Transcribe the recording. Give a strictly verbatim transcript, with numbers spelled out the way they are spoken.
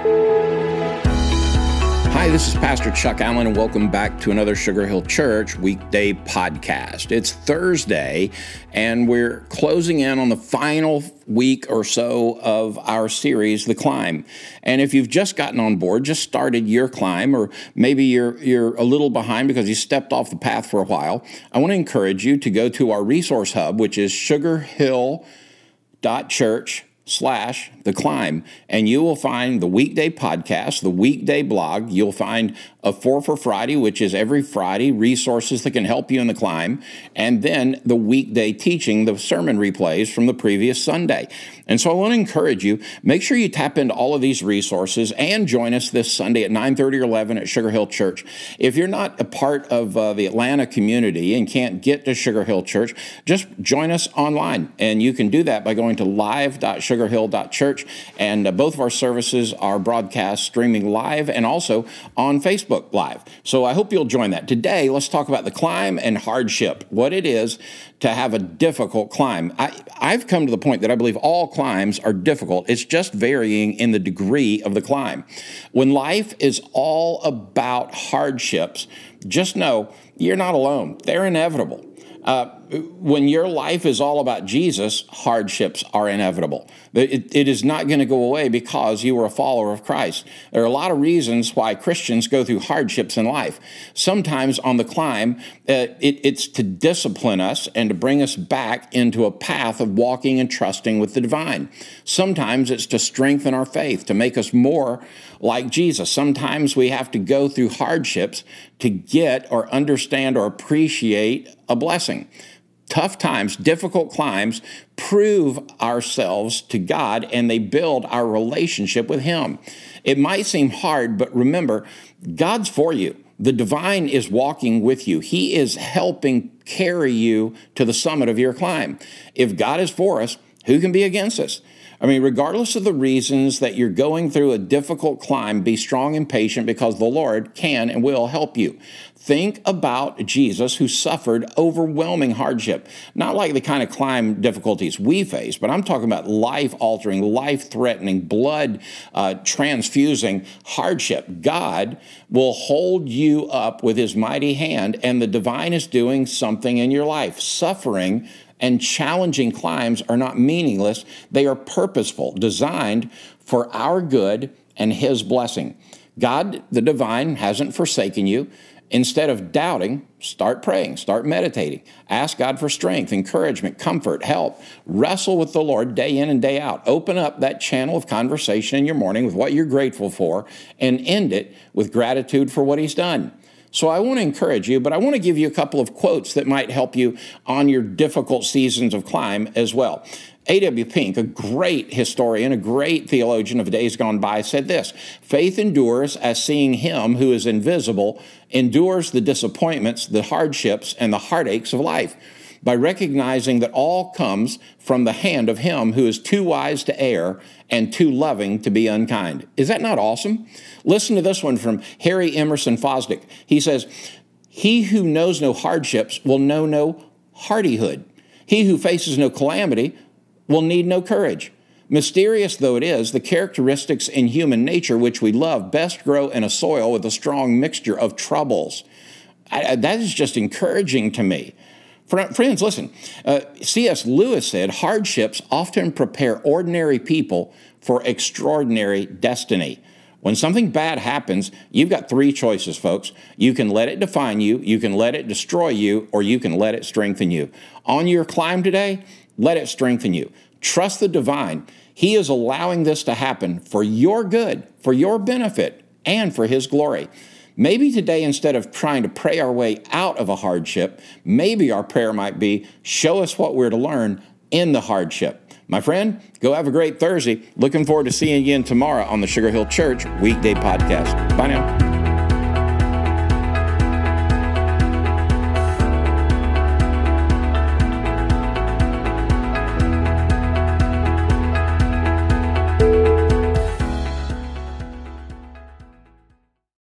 Hi, this is Pastor Chuck Allen, and welcome back to another Sugar Hill Church weekday podcast. It's Thursday, and we're closing in on the final week or so of our series, The Climb. And if you've just gotten on board, just started your climb, or maybe you're you're a little behind because you stepped off the path for a while, I want to encourage you to go to our resource hub, which is sugarhill dot church slash The Climb, and you will find the weekday podcast, the weekday blog. You'll find a Four for Friday, which is every Friday, resources that can help you in the climb, and then the weekday teaching, the sermon replays from the previous Sunday. And so I want to encourage you, make sure you tap into all of these resources and join us this Sunday at nine thirty or eleven at Sugar Hill Church. If you're not a part of uh, the Atlanta community and can't get to Sugar Hill Church, just join us online, and you can do that by going to live dot sugarhill dot church, and uh, both of our services are broadcast streaming live and also on Facebook Live. So I hope you'll join that. Today, let's talk about the climb and hardship, what it is to have a difficult climb. I, I've come to the point that I believe all climbs are difficult. It's just varying in the degree of the climb. When life is all about hardships, just know you're not alone. They're inevitable. Uh, when your life is all about Jesus, hardships are inevitable. It, it is not going to go away because you are a follower of Christ. There are a lot of reasons why Christians go through hardships in life. Sometimes on the climb, uh, it, it's to discipline us and to bring us back into a path of walking and trusting with the divine. Sometimes it's to strengthen our faith, to make us more like Jesus. Sometimes we have to go through hardships to get or understand or appreciate a blessing. Tough times, difficult climbs prove ourselves to God, and they build our relationship with Him. It might seem hard, but remember, God's for you. The divine is walking with you. He is helping carry you to the summit of your climb. If God is for us, who can be against us? I mean, regardless of the reasons that you're going through a difficult climb, be strong and patient because the Lord can and will help you. Think about Jesus, who suffered overwhelming hardship, not like the kind of climb difficulties we face, but I'm talking about life-altering, life-threatening, blood uh, transfusing hardship. God will hold you up with His mighty hand, and the divine is doing something in your life. Suffering and challenging climbs are not meaningless. They are purposeful, designed for our good and His blessing. God, the divine, hasn't forsaken you. Instead of doubting, start praying, start meditating. Ask God for strength, encouragement, comfort, help. Wrestle with the Lord day in and day out. Open up that channel of conversation in your morning with what you're grateful for, and end it with gratitude for what He's done. So I want to encourage you, but I want to give you a couple of quotes that might help you on your difficult seasons of climb as well. A W Pink, a great historian, a great theologian of days gone by, said this: faith endures as seeing Him who is invisible endures the disappointments, the hardships, and the heartaches of life, by recognizing that all comes from the hand of Him who is too wise to err and too loving to be unkind. Is that not awesome? Listen to this one from Harry Emerson Fosdick. He says, "He who knows no hardships will know no hardihood. He who faces no calamity will need no courage. Mysterious though it is, the characteristics in human nature which we love best grow in a soil with a strong mixture of troubles." I, that is just encouraging to me. Friends, listen, uh, C S Lewis said, hardships often prepare ordinary people for extraordinary destiny. When something bad happens, you've got three choices, folks. You can let it define you, you can let it destroy you, or you can let it strengthen you. On your climb today, let it strengthen you. Trust the divine. He is allowing this to happen for your good, for your benefit, and for His glory. Maybe today, instead of trying to pray our way out of a hardship, maybe our prayer might be, show us what we're to learn in the hardship. My friend, go have a great Thursday. Looking forward to seeing you again tomorrow on the Sugar Hill Church Weekday Podcast. Bye now.